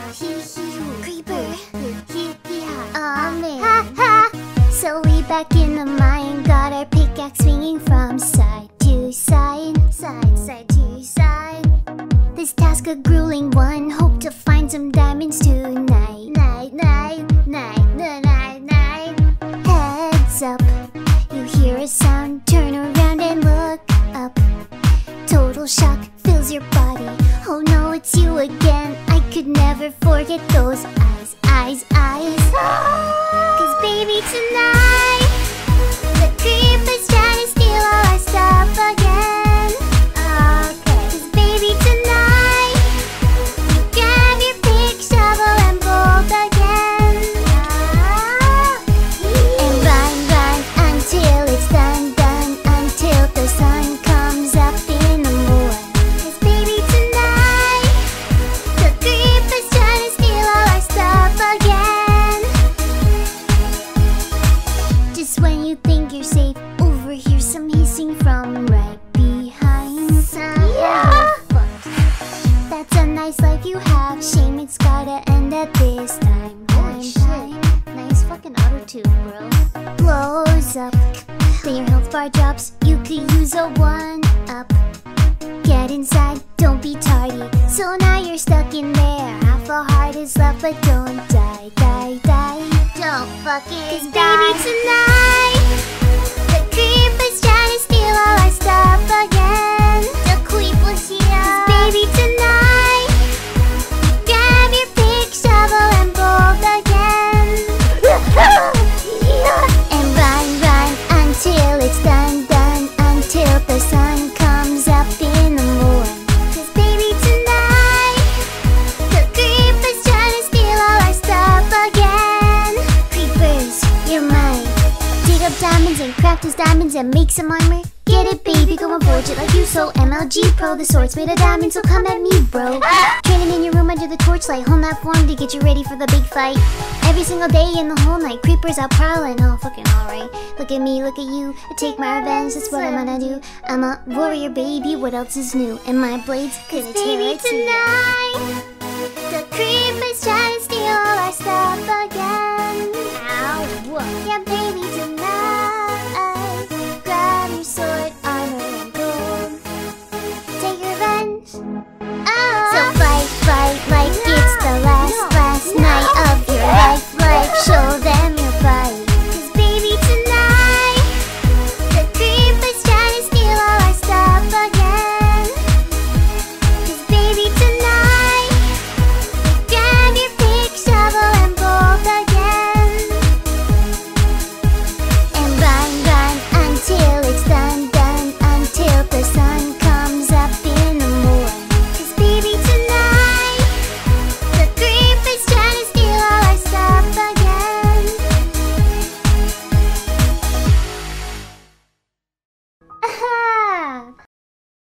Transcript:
Creeper. Aw, man. Ha ha. So we back in the mine, got our pickaxe swinging from side to side, side to side. This task a grueling one, hope to find some diamonds tonight. Night. Heads up, you hear a sound, turn around and look up. Total shock fills your body, oh no, it's you again. I could never forget those eyes. Cause baby, tonight the creeper's trying to steal all our stuff again. Cause baby, tonight you grab your pick, shovel and bolt again. And run until it's done, until the sun comes up in the morning. Cause baby, tonight the creeper's trying to steal all our stuff again. Just when you think you're safe, overhear some hissing from right behind. Yeah. That's a nice life you have, shame it's gotta end at this time. Nice fucking auto-tune, bro. Blows up, then your health bar drops, you could use a 1-up. Get inside, don't be tardy, so now you're stuck in there. Half a heart is left, but don't die. Don't fucking die. Cause baby, tonight the creeper's trying to steal all our stuff again. The creeper's here. Cause baby, tonight grab your pick, shovel and bolt again. And run until it's done, until the sun comes up in the morning. Cause baby, tonight the creeper's trying to steal all our stuff again. Creepers, you're mine. Dig up diamonds and craft his diamonds and make some armor. Get it, baby, go and forge it like you. So MLG Pro, the sword's made of diamonds, so come at me, bro. Training in your room under the torchlight, hone that form to get you ready for the big fight. Every single day and the whole night, creepers out prowling, all fucking alright. Look at me, look at you, I take my revenge, that's what I'm gonna do. I'm a warrior, baby, what else is new? And my blades gonna tear it tonight. The creepers trying to steal all our stuff again.